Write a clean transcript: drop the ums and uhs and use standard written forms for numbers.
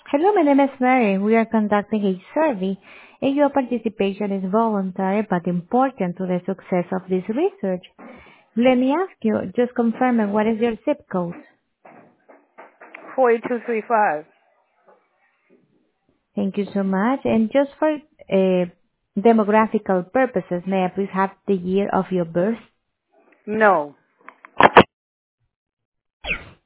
Hello, my name is Mary. We are conducting a survey, and your participation is voluntary but important to the success of this research. Let me ask you, just confirm what is your zip code? 48235. Thank you so much. And just for demographical purposes, may I please have the year of your birth? No.